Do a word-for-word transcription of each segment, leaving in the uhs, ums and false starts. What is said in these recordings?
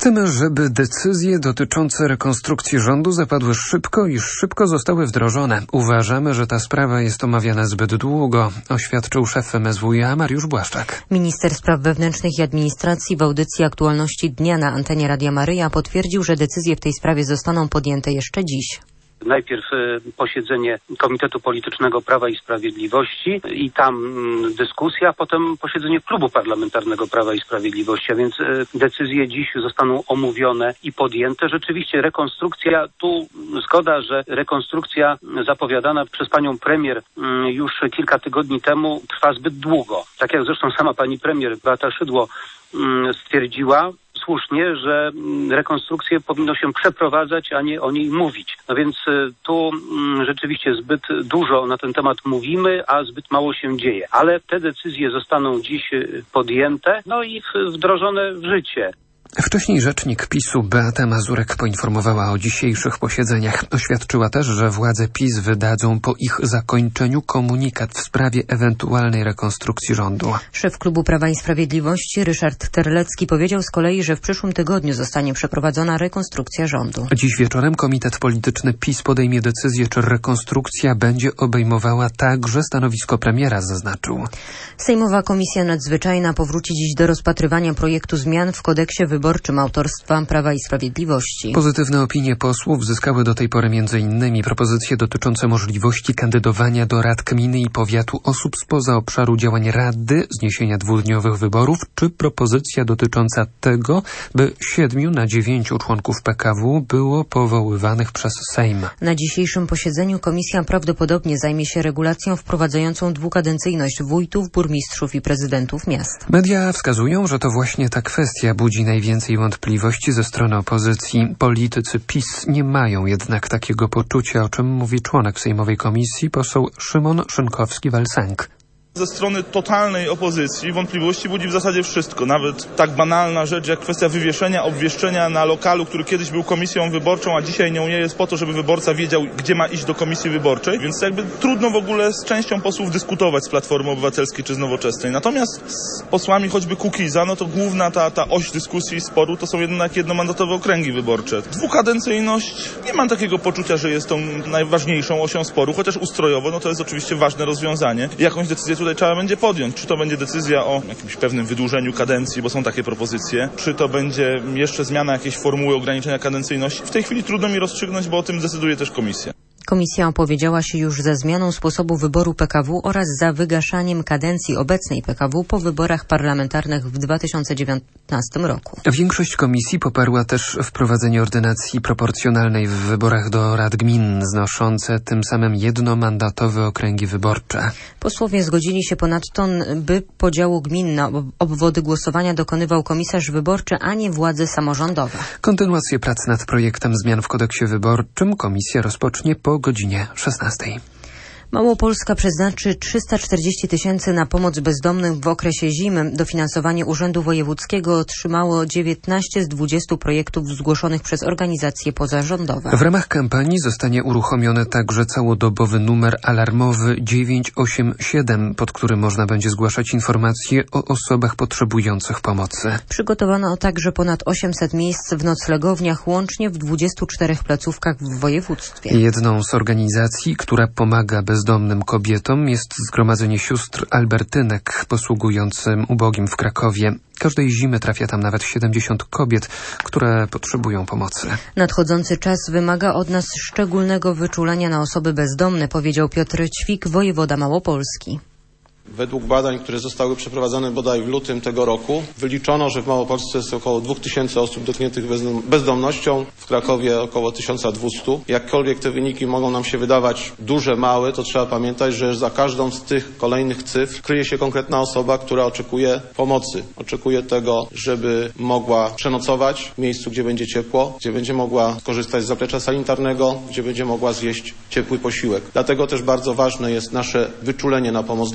Chcemy, żeby decyzje dotyczące rekonstrukcji rządu zapadły szybko i szybko zostały wdrożone. Uważamy, że ta sprawa jest omawiana zbyt długo, oświadczył szef M S W iA Mariusz Błaszczak. Minister Spraw Wewnętrznych i Administracji w audycji Aktualności Dnia na antenie Radia Maryja potwierdził, że decyzje w tej sprawie zostaną podjęte jeszcze dziś. Najpierw posiedzenie Komitetu Politycznego Prawa i Sprawiedliwości i tam dyskusja, potem posiedzenie Klubu Parlamentarnego Prawa i Sprawiedliwości, a więc decyzje dziś zostaną omówione i podjęte. Rzeczywiście rekonstrukcja, tu zgoda, że rekonstrukcja zapowiadana przez panią premier już kilka tygodni temu trwa zbyt długo. Tak jak zresztą sama pani premier Beata Szydło stwierdziła słusznie, że rekonstrukcję powinno się przeprowadzać, a nie o niej mówić. No więc tu rzeczywiście zbyt dużo na ten temat mówimy, a zbyt mało się dzieje. Ale te decyzje zostaną dziś podjęte, no i wdrożone w życie. Wcześniej rzecznik PiS-u Beata Mazurek poinformowała o dzisiejszych posiedzeniach. Oświadczyła też, że władze PiS wydadzą po ich zakończeniu komunikat w sprawie ewentualnej rekonstrukcji rządu. Szef Klubu Prawa i Sprawiedliwości Ryszard Terlecki powiedział z kolei, że w przyszłym tygodniu zostanie przeprowadzona rekonstrukcja rządu. Dziś wieczorem Komitet Polityczny PiS podejmie decyzję, czy rekonstrukcja będzie obejmowała także stanowisko premiera, zaznaczył. Sejmowa Komisja Nadzwyczajna powróci dziś do rozpatrywania projektu zmian w kodeksie wyborczym autorstwa Prawa i Sprawiedliwości. Pozytywne opinie posłów zyskały do tej pory m.in. propozycje dotyczące możliwości kandydowania do rad gminy i powiatu osób spoza obszaru działań rady, zniesienia dwudniowych wyborów, czy propozycja dotycząca tego, by siedmiu na dziewięciu członków P K W było powoływanych przez Sejm. Na dzisiejszym posiedzeniu komisja prawdopodobnie zajmie się regulacją wprowadzającą dwukadencyjność wójtów, burmistrzów i prezydentów miast. Media wskazują, że to właśnie ta kwestia budzi najwięcej Więcej wątpliwości ze strony opozycji. Politycy PiS nie mają jednak takiego poczucia, o czym mówi członek sejmowej komisji, poseł Szymon Szynkowski-Welsenk. Ze strony totalnej opozycji wątpliwości budzi w zasadzie wszystko. Nawet tak banalna rzecz jak kwestia wywieszenia, obwieszczenia na lokalu, który kiedyś był komisją wyborczą, a dzisiaj nią nie jest, po to, żeby wyborca wiedział, gdzie ma iść do komisji wyborczej. Więc jakby trudno w ogóle z częścią posłów dyskutować z Platformy Obywatelskiej czy z Nowoczesnej. Natomiast z posłami choćby Kukiza, no to główna ta, ta oś dyskusji i sporu to są jednak jednomandatowe okręgi wyborcze. Dwukadencyjność, nie mam takiego poczucia, że jest tą najważniejszą osią sporu, chociaż ustrojowo, no to jest oczywiście ważne rozwiązanie. Jakąś decyzję tutaj trzeba będzie podjąć. Czy to będzie decyzja o jakimś pewnym wydłużeniu kadencji, bo są takie propozycje, czy to będzie jeszcze zmiana jakiejś formuły ograniczenia kadencyjności. W tej chwili trudno mi rozstrzygnąć, bo o tym decyduje też komisja. Komisja opowiedziała się już za zmianą sposobu wyboru P K W oraz za wygaszaniem kadencji obecnej P K W po wyborach parlamentarnych w dwa tysiące dziewiętnastym roku. Większość komisji poparła też wprowadzenie ordynacji proporcjonalnej w wyborach do rad gmin, znoszące tym samym jednomandatowe okręgi wyborcze. Posłowie zgodzili się ponadto, by podziału gmin na obwody głosowania dokonywał komisarz wyborczy, a nie władze samorządowe. Kontynuację prac nad projektem zmian w kodeksie wyborczym komisja rozpocznie po godzinie szesnastej. Małopolska przeznaczy trzysta czterdzieści tysięcy na pomoc bezdomnym w okresie zimy. Dofinansowanie Urzędu Wojewódzkiego otrzymało dziewiętnaście z dwudziestu projektów zgłoszonych przez organizacje pozarządowe. W ramach kampanii zostanie uruchomiony także całodobowy numer alarmowy dziewięć osiem siedem, pod którym można będzie zgłaszać informacje o osobach potrzebujących pomocy. Przygotowano także ponad osiemset miejsc w noclegowniach, łącznie w dwudziestu czterech placówkach w województwie. Jedną z organizacji, która pomaga bez bezdomnym kobietom jest Zgromadzenie Sióstr Albertynek posługującym ubogim w Krakowie. Każdej zimy trafia tam nawet siedemdziesiąt kobiet, które potrzebują pomocy. Nadchodzący czas wymaga od nas szczególnego wyczulenia na osoby bezdomne, powiedział Piotr Ćwik, wojewoda Małopolski. Według badań, które zostały przeprowadzone bodaj w lutym tego roku, wyliczono, że w Małopolsce jest około dwa tysiące osób dotkniętych bezdomnością, w Krakowie około tysiąc dwieście. Jakkolwiek te wyniki mogą nam się wydawać duże, małe, to trzeba pamiętać, że za każdą z tych kolejnych cyfr kryje się konkretna osoba, która oczekuje pomocy. Oczekuje tego, żeby mogła przenocować w miejscu, gdzie będzie ciepło, gdzie będzie mogła korzystać z zaplecza sanitarnego, gdzie będzie mogła zjeść ciepły posiłek. Dlatego też bardzo ważne jest nasze wyczulenie na pomoc dla tych osób.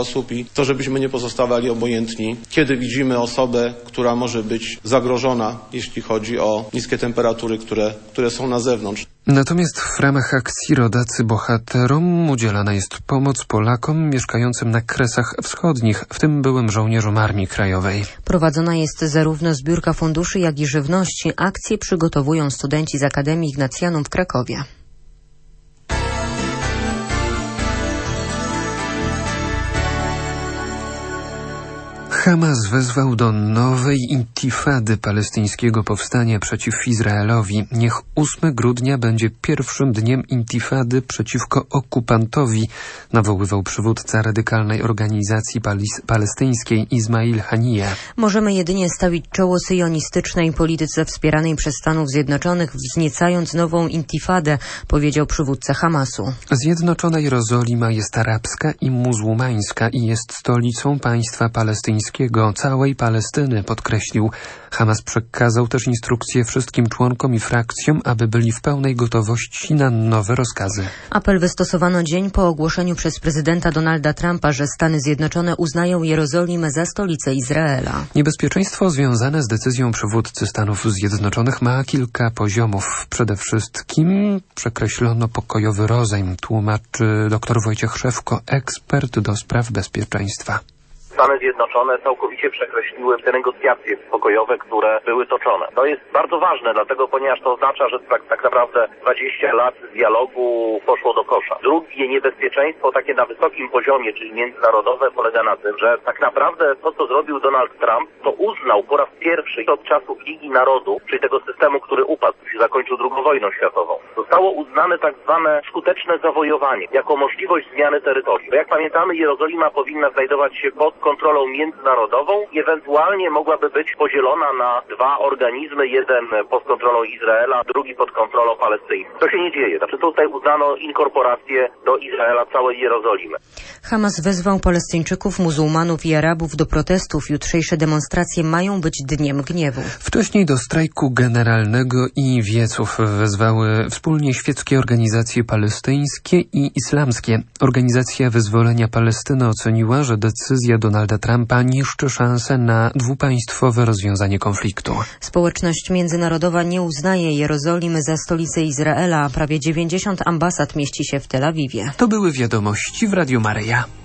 osób i to, żebyśmy nie pozostawali obojętni, kiedy widzimy osobę, która może być zagrożona, jeśli chodzi o niskie temperatury, które, które są na zewnątrz. Natomiast w ramach akcji Rodacy Bohaterom udzielana jest pomoc Polakom mieszkającym na Kresach Wschodnich, w tym byłym żołnierzom Armii Krajowej. Prowadzona jest zarówno zbiórka funduszy, jak i żywności. Akcje przygotowują studenci z Akademii Ignatianum w Krakowie. Hamas wezwał do nowej intifady palestyńskiego powstania przeciw Izraelowi. Niech ósmego grudnia będzie pierwszym dniem intifady przeciwko okupantowi, nawoływał przywódca radykalnej organizacji palis- palestyńskiej Ismail Haniyeh. Możemy jedynie stawić czoło syjonistycznej polityce wspieranej przez Stanów Zjednoczonych, wzniecając nową intifadę, powiedział przywódca Hamasu. Zjednoczona Jerozolima jest arabska i muzułmańska i jest stolicą państwa palestyńskiego, całej Palestyny, podkreślił. Hamas przekazał też instrukcje wszystkim członkom i frakcjom, aby byli w pełnej gotowości na nowe rozkazy. Apel wystosowano dzień po ogłoszeniu przez prezydenta Donalda Trumpa, że Stany Zjednoczone uznają Jerozolimę za stolicę Izraela. Niebezpieczeństwo związane z decyzją przywódcy Stanów Zjednoczonych ma kilka poziomów. Przede wszystkim przekreślono pokojowy rozejm, tłumaczy dr Wojciech Szewko, ekspert do spraw bezpieczeństwa. Stany Zjednoczone całkowicie przekreśliły te negocjacje pokojowe, które były toczone. To jest bardzo ważne, dlatego ponieważ to oznacza, że tak, tak naprawdę dwadzieścia lat dialogu poszło do kosza. Drugie niebezpieczeństwo, takie na wysokim poziomie, czyli międzynarodowe, polega na tym, że tak naprawdę to, co zrobił Donald Trump, to uznał po raz pierwszy od czasów Ligi Narodów, czyli tego systemu, który upadł, się zakończył drugą wojną światową, zostało uznane tak zwane skuteczne zawojowanie jako możliwość zmiany terytorium. Jak pamiętamy, Jerozolima powinna znajdować się pod kontrolą międzynarodową i ewentualnie mogłaby być podzielona na dwa organizmy, jeden pod kontrolą Izraela, drugi pod kontrolą Palestyńską. To się nie dzieje. Znaczy tutaj uznano inkorporację do Izraela całej Jerozolimy. Hamas wezwał Palestyńczyków, muzułmanów i Arabów do protestów. Jutrzejsze demonstracje mają być dniem gniewu. Wcześniej do strajku generalnego i wieców wezwały wspólnie świeckie organizacje palestyńskie i islamskie. Organizacja Wyzwolenia Palestyny oceniła, że decyzja Donalda Trumpa niszczy szansę na dwupaństwowe rozwiązanie konfliktu. Społeczność międzynarodowa nie uznaje Jerozolimy za stolicę Izraela, a prawie dziewięćdziesiąt ambasad mieści się w Tel Awiwie. To były wiadomości w Radiu Maryja.